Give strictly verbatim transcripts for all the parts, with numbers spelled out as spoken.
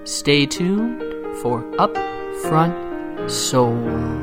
Stay tuned for Upfront Soul.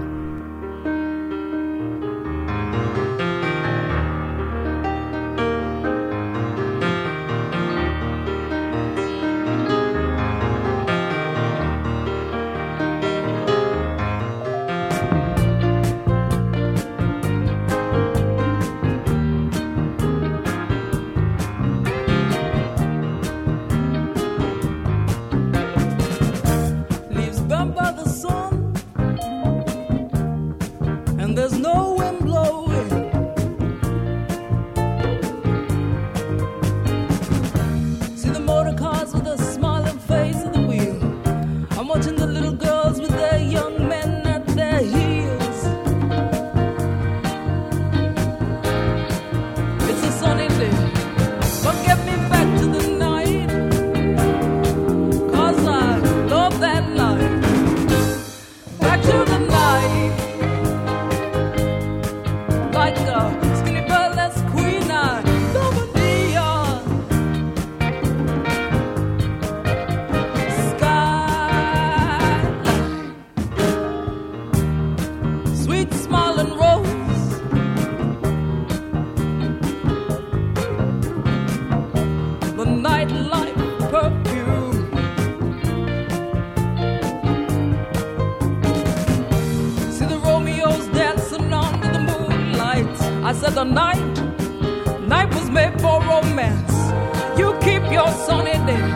The night, night was made for romance. You keep your sunny day.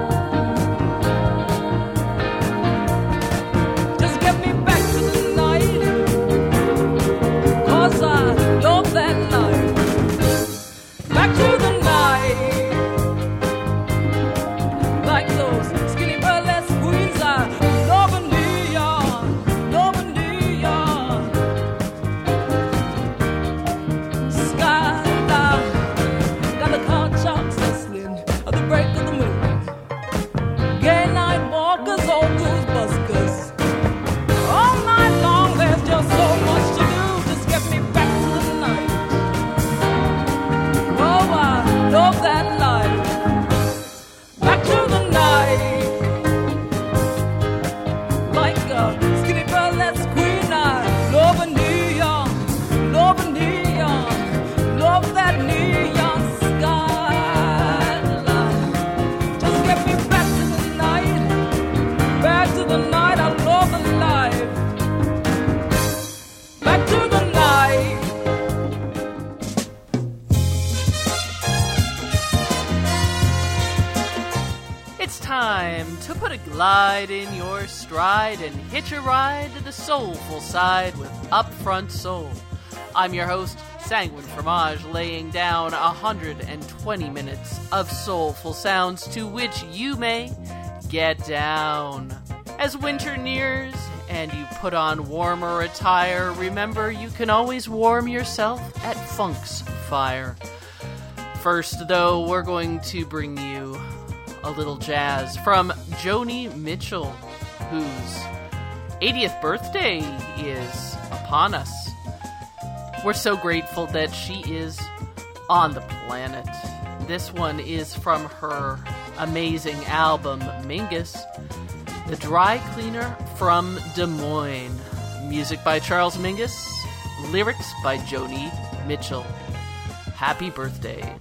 Just get me back to the night, 'cause I love that night. Back to the night, like those skinny burlesque queens. I love a New York, love a New York. Glide in your stride and hitch a ride to the soulful side with Upfront Soul. I'm your host, Sanguine Fromage, laying down one hundred twenty minutes of soulful sounds to which you may get down. As winter nears and you put on warmer attire, remember you can always warm yourself at Funk's Fire. First, though, we're going to bring you a little jazz from Joni Mitchell, whose eightieth birthday is upon us. We're so grateful that she is on the planet. This one is from her amazing album, Mingus, The Dry Cleaner from Des Moines. Music by Charles Mingus, lyrics by Joni Mitchell. Happy birthday.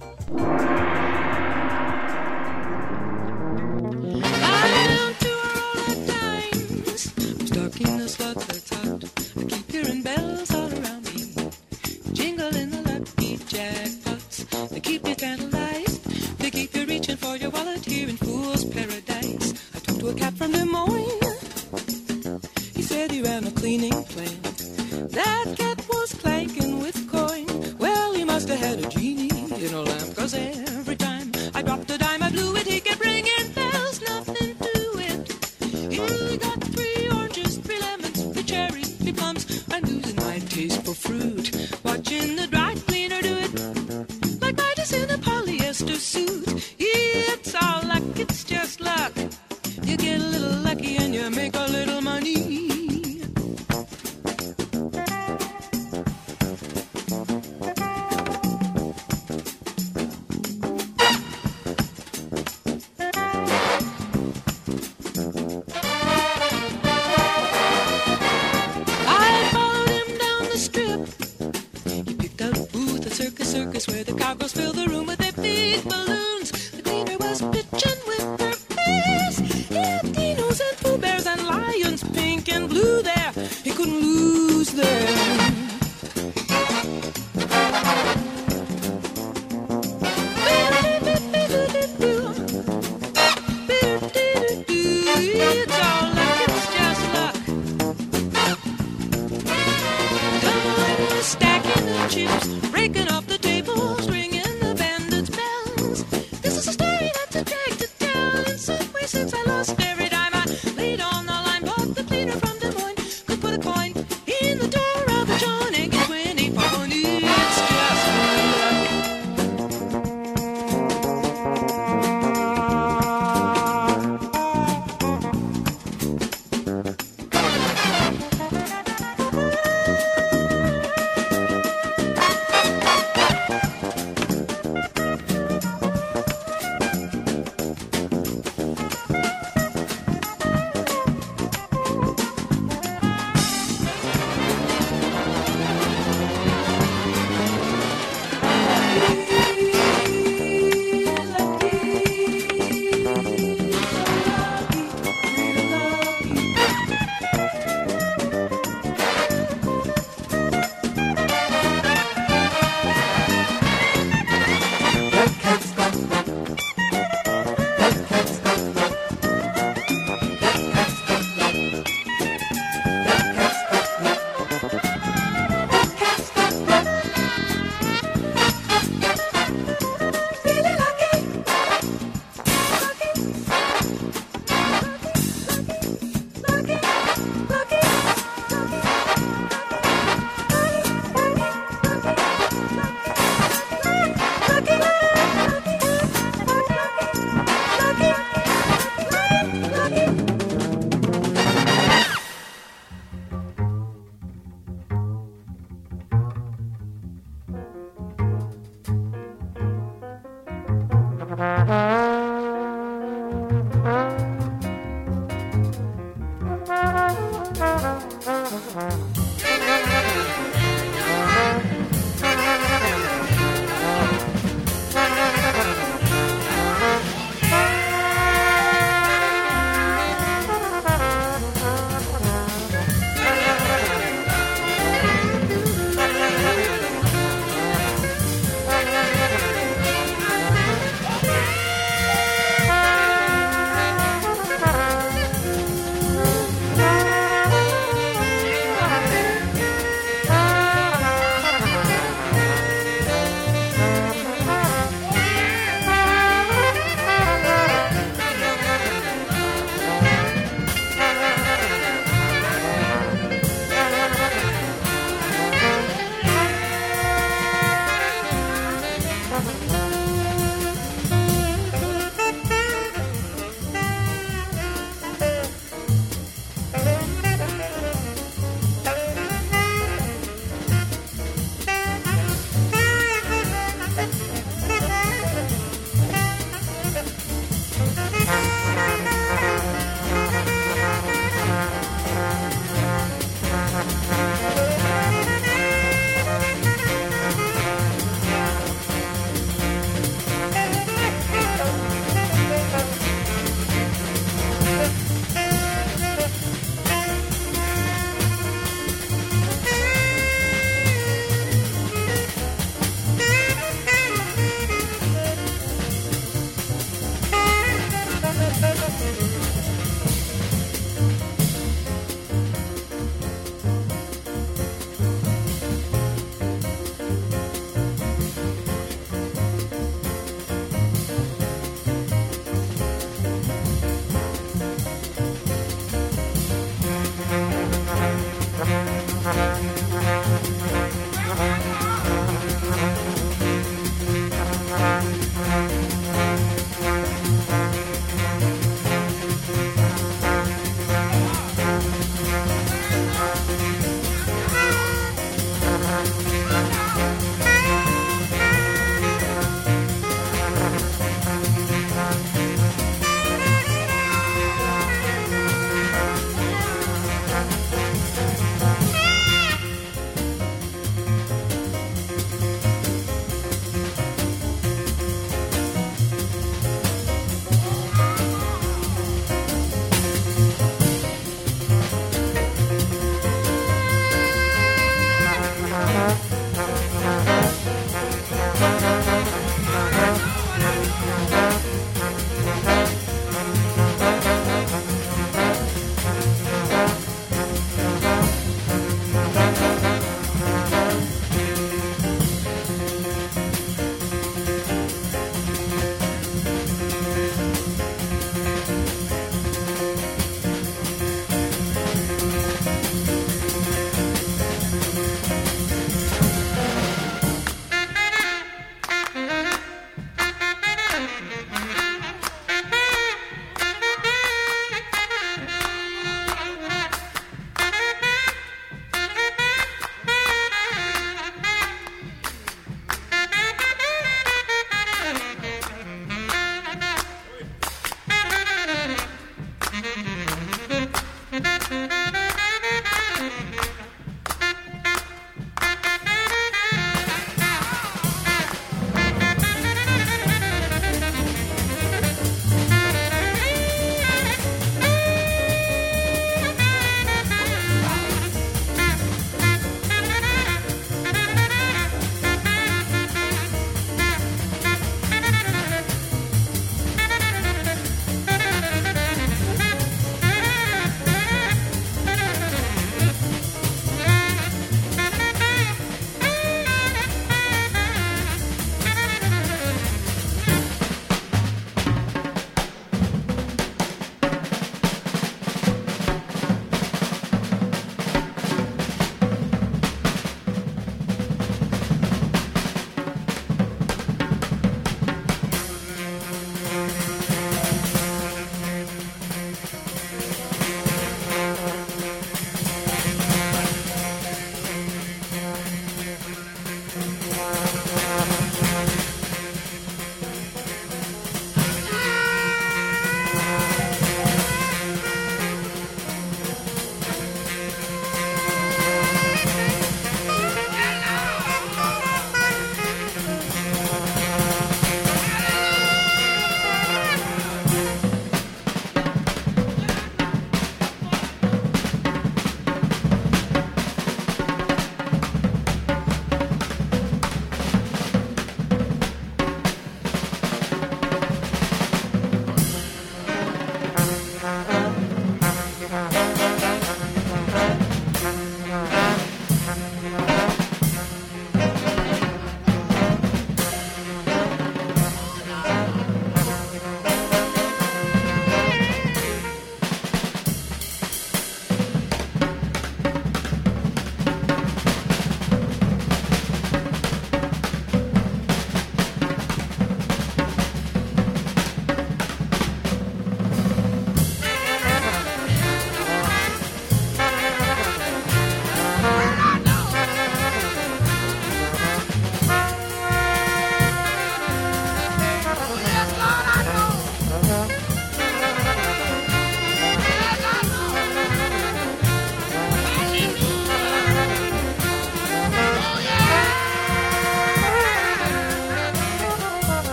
twenty-six I lost every dime I laid on the line. But the cleaner from Des Moines could put a coin in the door of the John and get twenty for money. It's just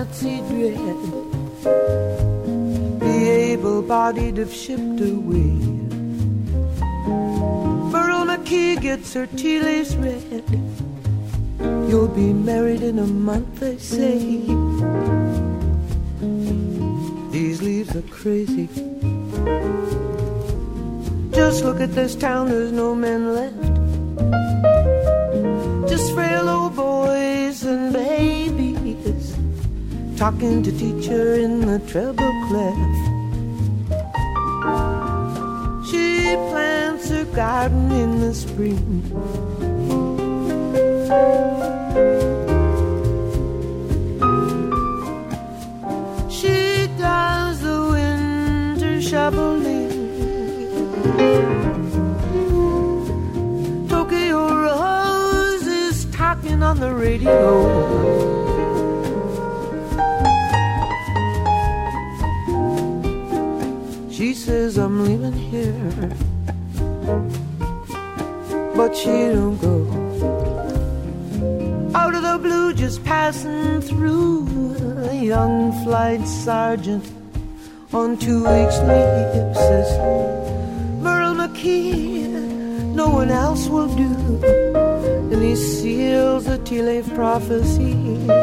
Nancy Dread, the able-bodied have shipped away. Merle McKee gets her tea lace red. You'll be married in a month, they say. These leaves are crazy. Just look at this town, there's no men left. Just frail old boys and babies talking to teacher in the treble clef. She plants her garden in the spring. She does the winter shoveling. Tokyo Rose is talking on the radio. She says I'm leaving here, but she don't go. Out of the blue, just passing through, a young flight sergeant on two weeks leave says, Merle McKee, no one else will do. And he seals the tea leaf prophecy.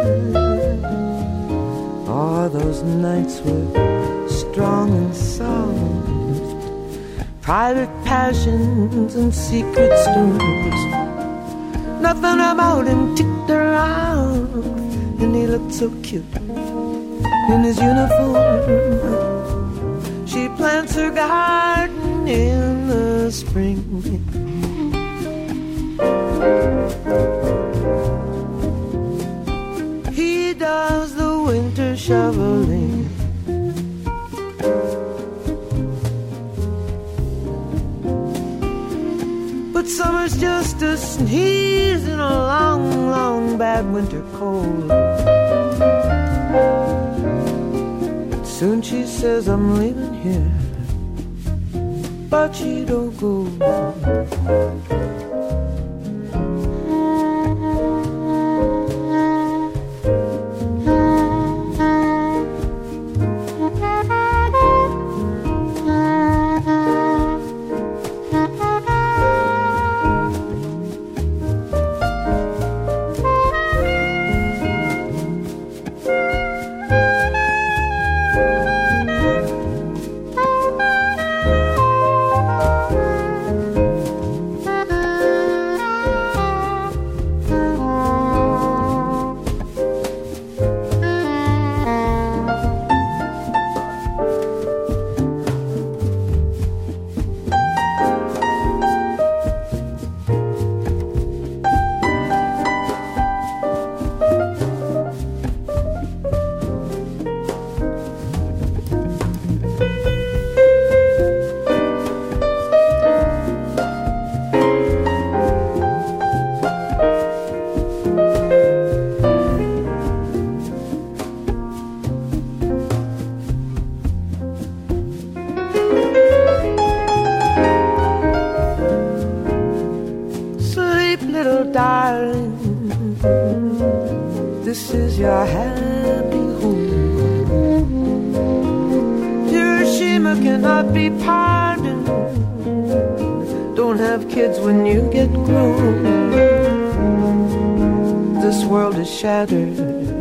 Oh, those nights were strong and soft, private passions and secret storms. Nothing about him ticked her out, and he looked so cute in his uniform. She plants her garden in the spring. He does the winter shoveling. But summer's just a sneeze in a long, long bad winter cold. Soon she says I'm leaving here, but she don't go. This is your happy home. Hiroshima cannot be pardoned. Don't have kids when you get grown. This world is shattered.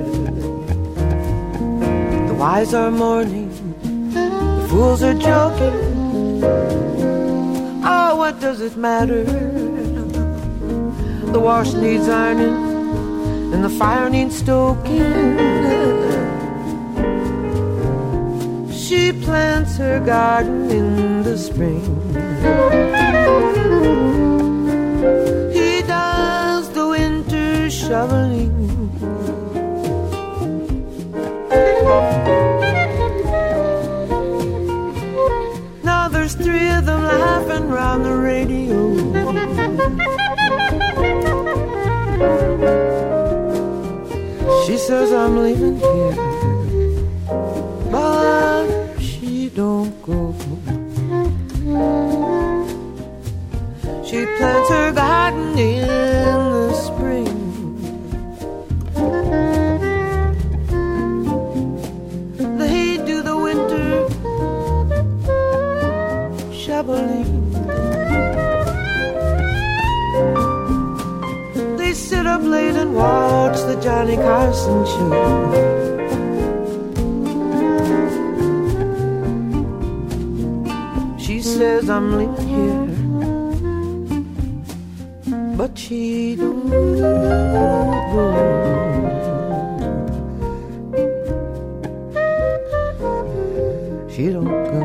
The wise are mourning, the fools are joking. Oh, what does it matter? The wash needs ironing and the fire needs stoking. She plants her garden in the spring. He does the winter shoveling. Now there's three of them laughing round the radio. She says I'm leaving here, but she don't go. She plants her garden in the spring. Johnny Carson show. She says I'm living here, but she don't go. She don't go.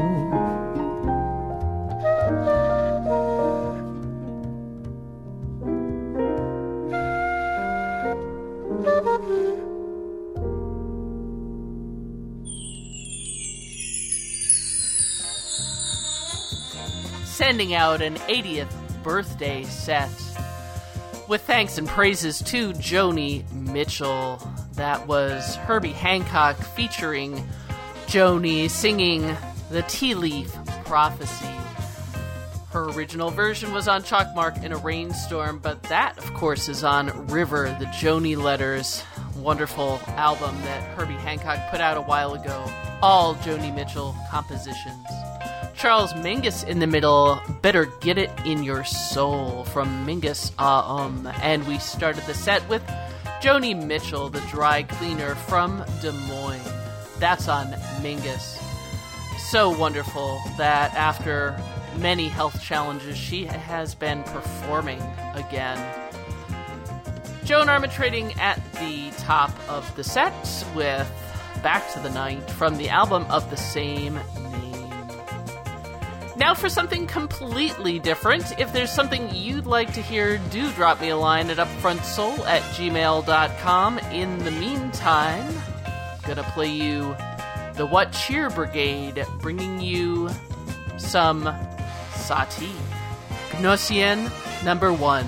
Sending out an eightieth birthday set with thanks and praises to Joni Mitchell. That was Herbie Hancock featuring Joni singing the Tea Leaf Prophecy. Her original version was on Chalkmark in a Rainstorm, but that, of course, is on River, the Joni Letters wonderful album that Herbie Hancock put out a while ago. All Joni Mitchell compositions. Charles Mingus in the middle, Better Get It in Your Soul from Mingus Ah Um. And we started the set with Joni Mitchell, the dry cleaner from Des Moines. That's on Mingus. So wonderful that after many health challenges, she has been performing again. Joan Armatrading at the top of the set with Back to the Night from the album of the same name. Now for something completely different. If there's something you'd like to hear, do drop me a line at upfrontsoul at gmail dot com. In the meantime, gonna play you the What Cheer Brigade, bringing you some Sati. Gnossienne number one.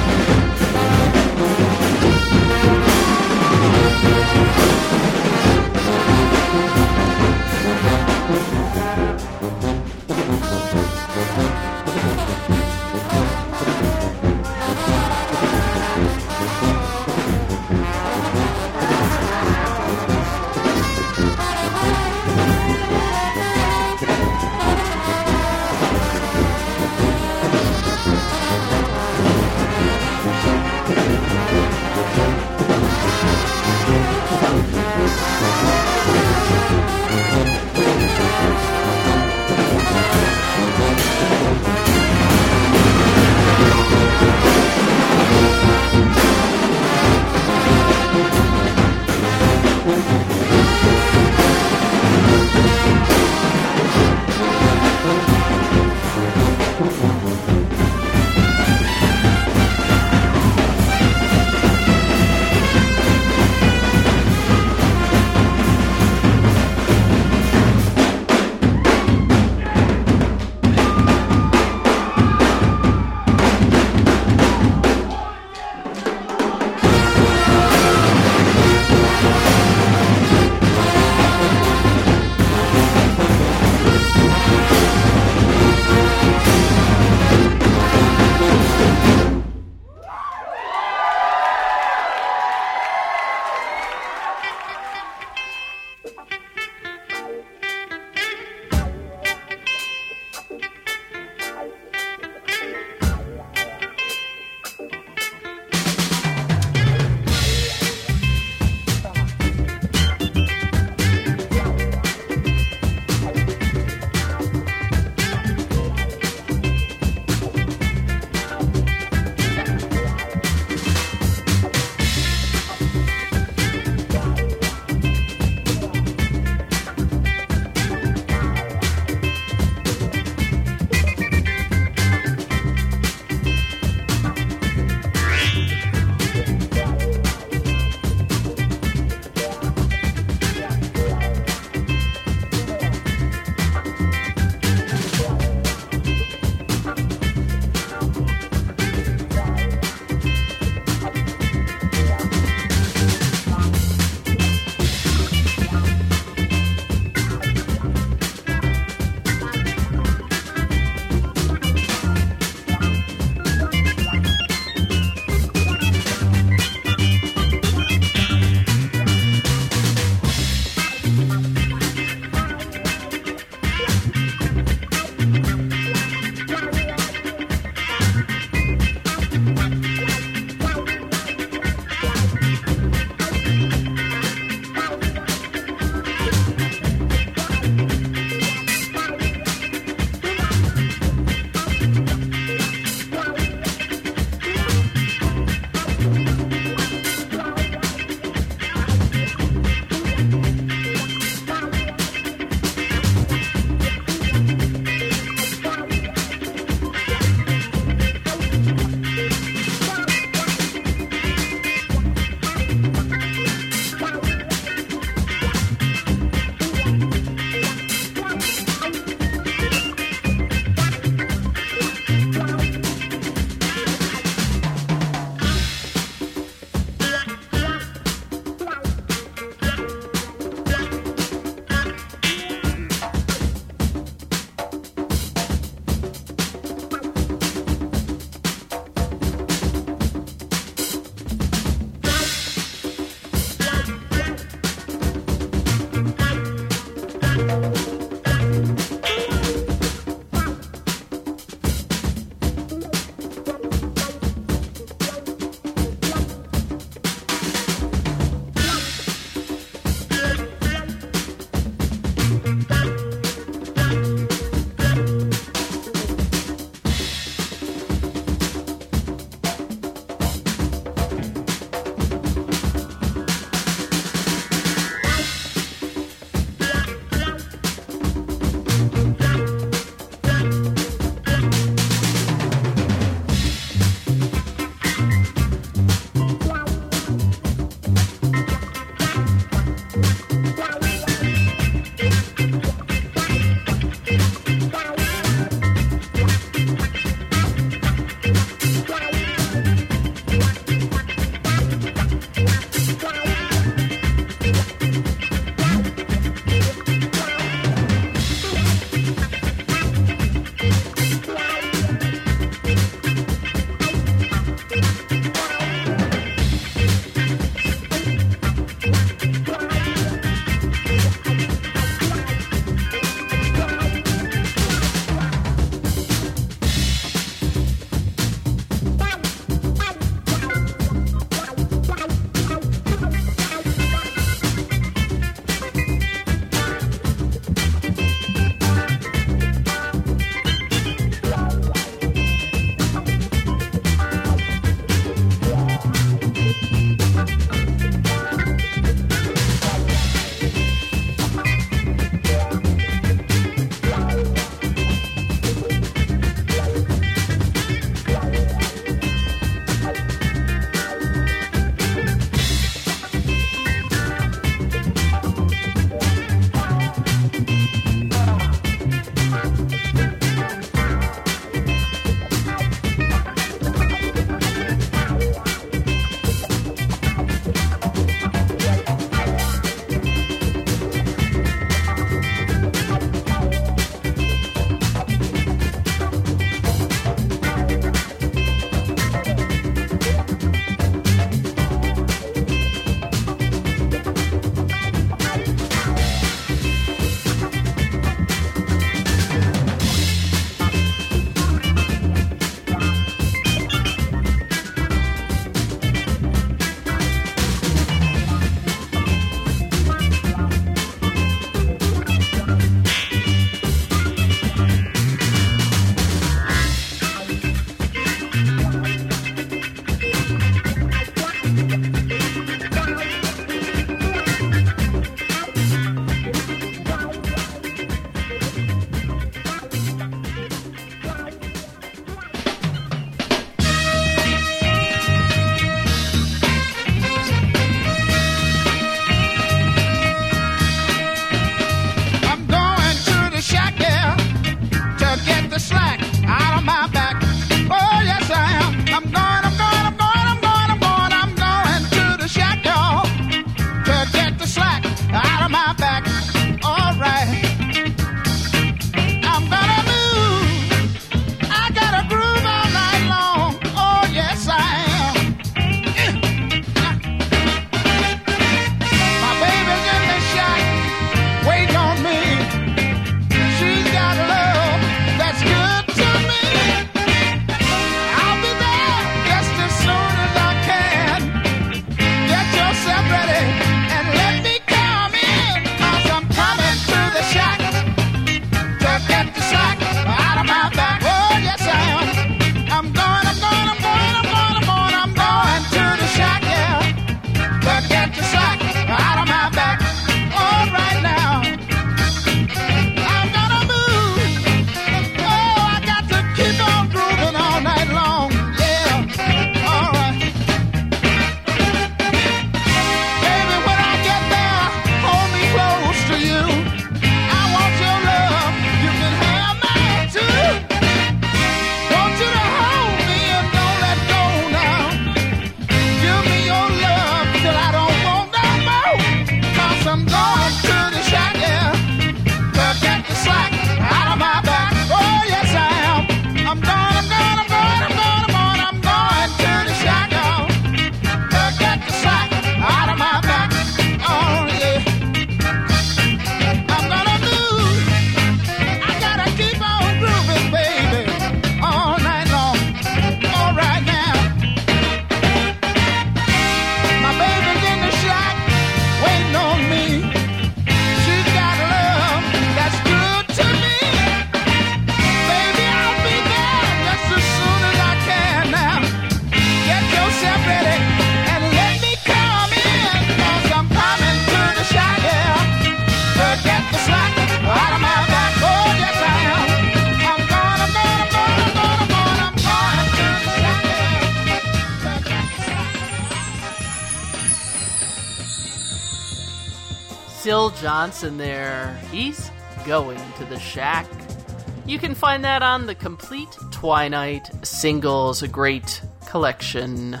Syl Johnson there. He's going to the shack. You can find that on the Complete Twilight Singles, a great collection.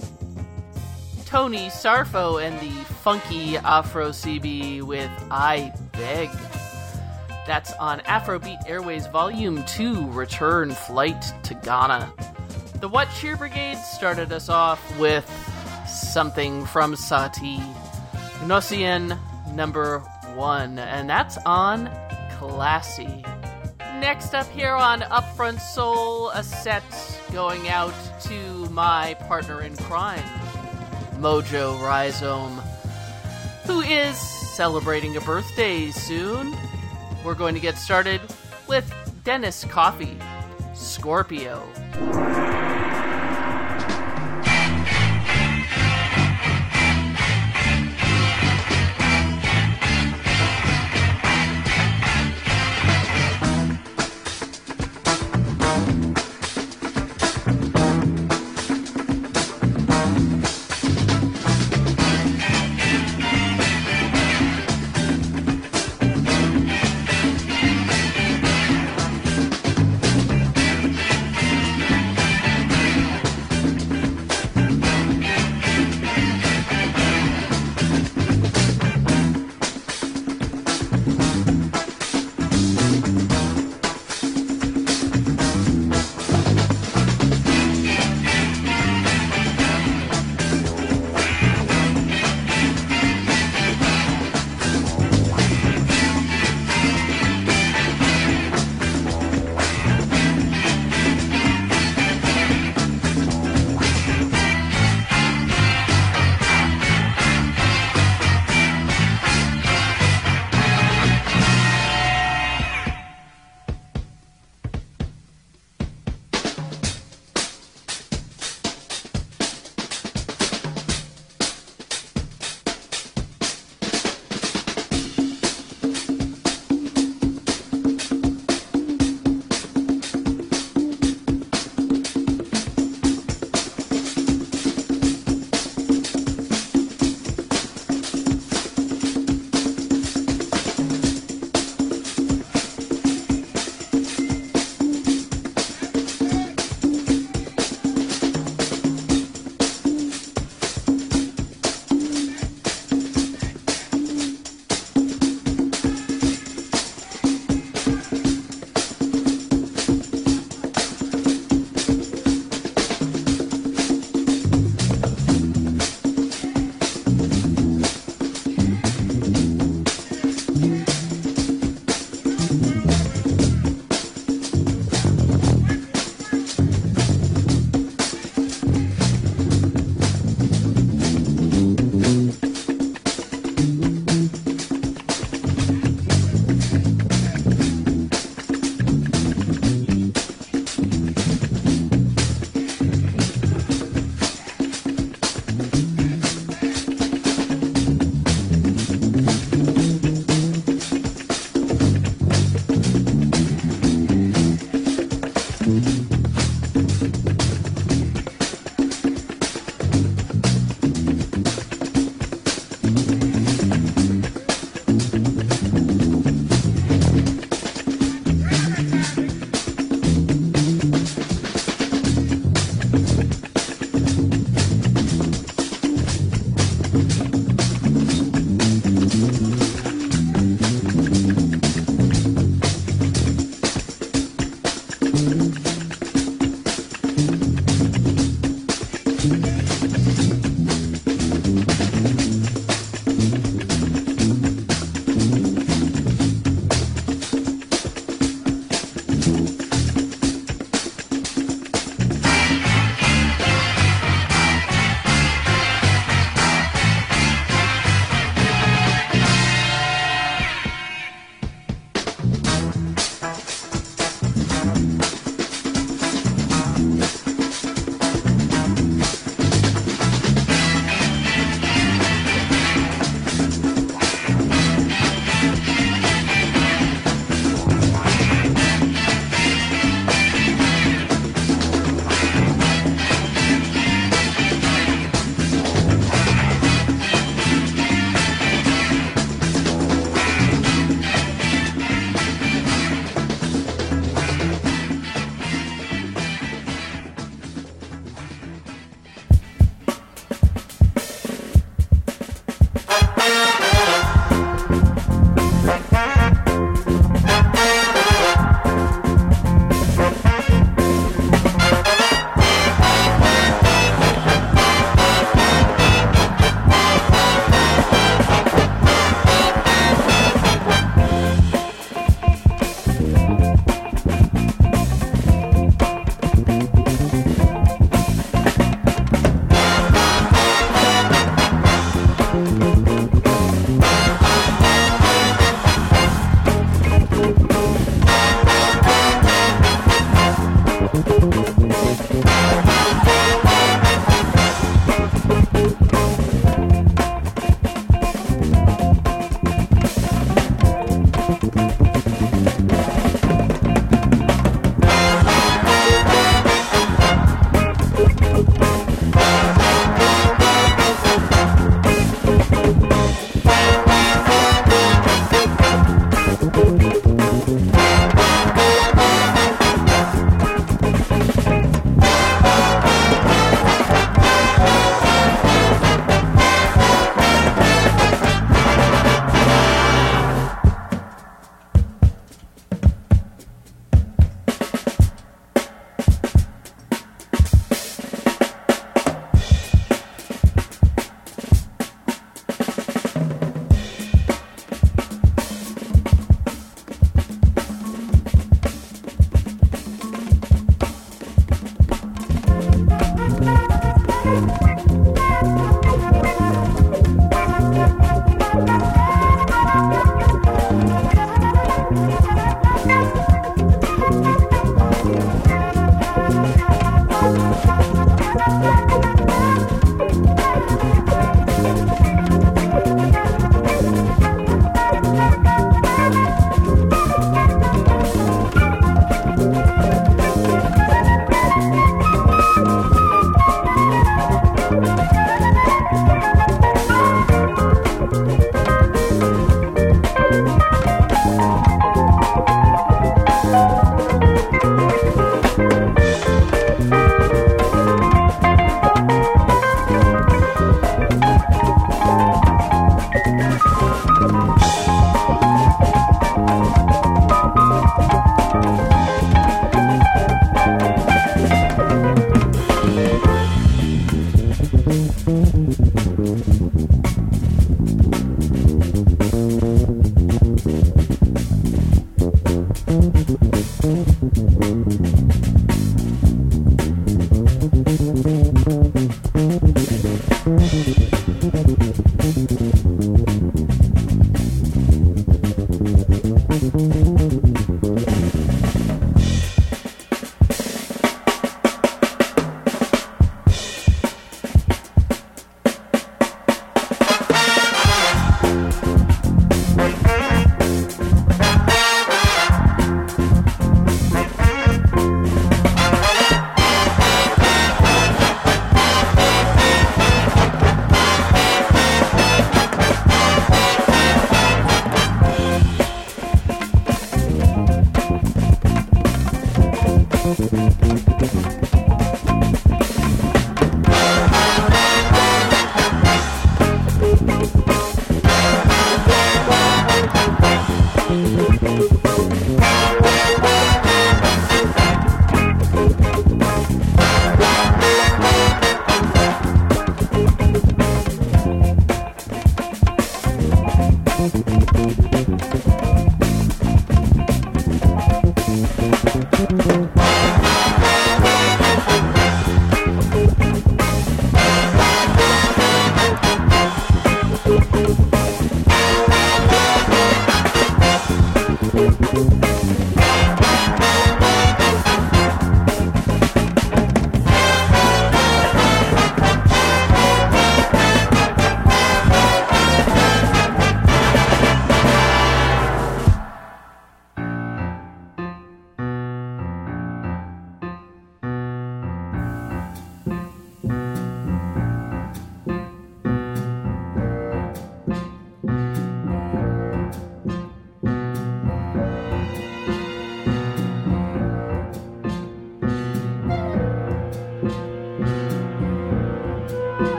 Tony Sarfo and the funky Afro C B with I Beg. That's on Afrobeat Airways Volume two, Return Flight to Ghana. The What Cheer Brigade started us off with something from Sati, Gnossian number one, and that's on Classy. Next up here on Upfront Soul, a set going out to my partner in crime, Mojo Rhizome, who is celebrating a birthday soon. We're going to get started with Dennis Coffey, Scorpio. Thank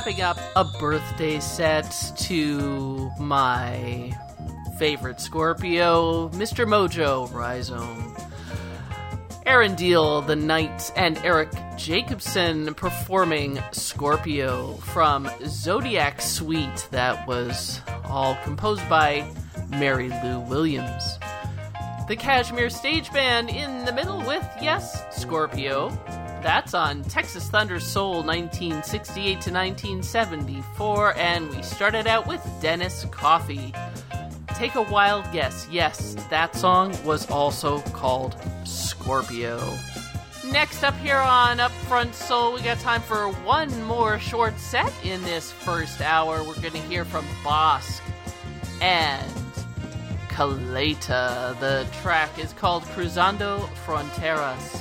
wrapping up a birthday set to my favorite Scorpio, Mister Mojo Rhizome. Aaron Deal, The Knight, and Eric Jacobson performing Scorpio from Zodiac Suite. That was all composed by Mary Lou Williams. The Kashmir Stage Band in the middle with, yes, Scorpio. That's on Texas Thunder Soul nineteen sixty-eight to nineteen seventy-four, and we started out with Dennis Coffey. Take a wild guess. Yes, that song was also called Scorpio. Next up here on Upfront Soul, we got time for one more short set in this first hour. We're going to hear from Bossk and Caleta. The track is called Cruzando Fronteras.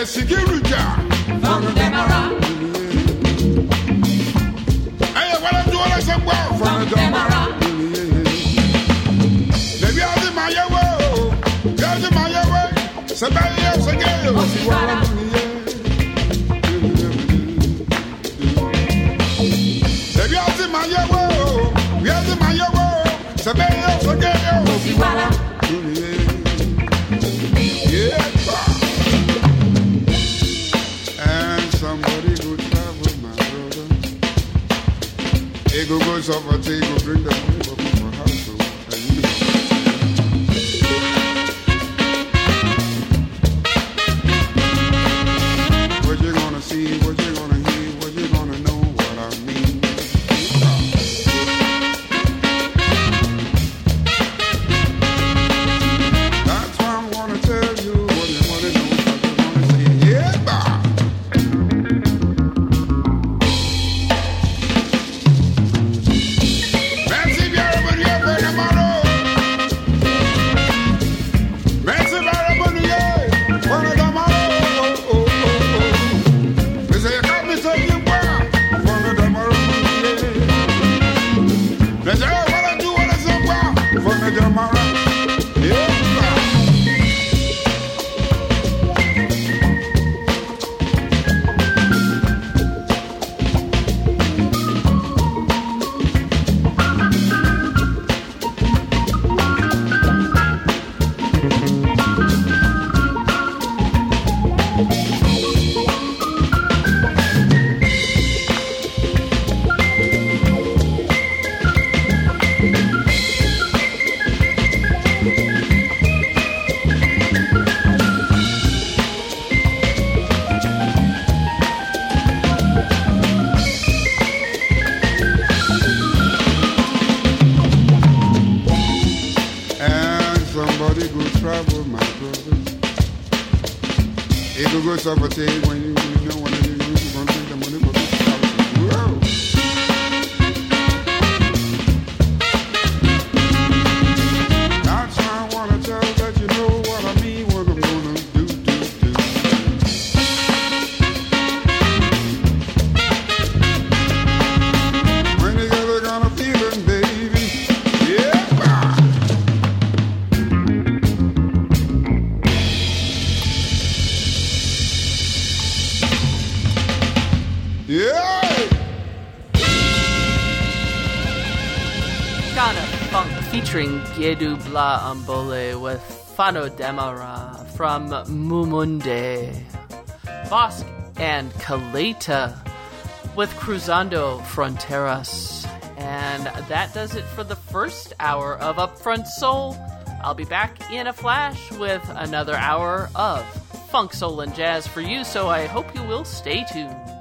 Sigiruja. From Demara, Hey, what I'm doing is I'm well from the Demara. Maybe I'll do my way. I'll do my way. Somebody else again. Maybe I'll do my way. I'll do my way. Somebody else again. Yeah. And somebody go travel, my brother. He go go suffer, he go bring the money for people house. And you know. What you gonna see, what you gonna hear, what you gonna know what I mean. That's why I wanna tell you what you wanna know, what you wanna see. Yeah, bah. Merci bien, bonne nuit, bonne amaro. Merci bien, bonne nuit, bonne amaro. Oh, oh, oh, oh. Mais c'est comme ça que moi, bonne amaro. Mais c'est voilà tout, voilà ça, moi, bonne amaro. Yeah. And somebody go travel, my brother. It go go suffer when you, you know when you going to bring the money for this house. Whoa. That's why I wanna tell that you know what I mean, what I'm gonna do, do, do. When you get a kind of feeling, baby, yeah. Yeah. Ghana Funk featuring Gedu Bla Ambole with Fano Demara from Mumunde. Bosque and Kaleta with Cruzando Fronteras. And that does it for the first hour of Upfront Soul. I'll be back in a flash with another hour of funk, soul, and jazz for you, so I hope you will stay tuned.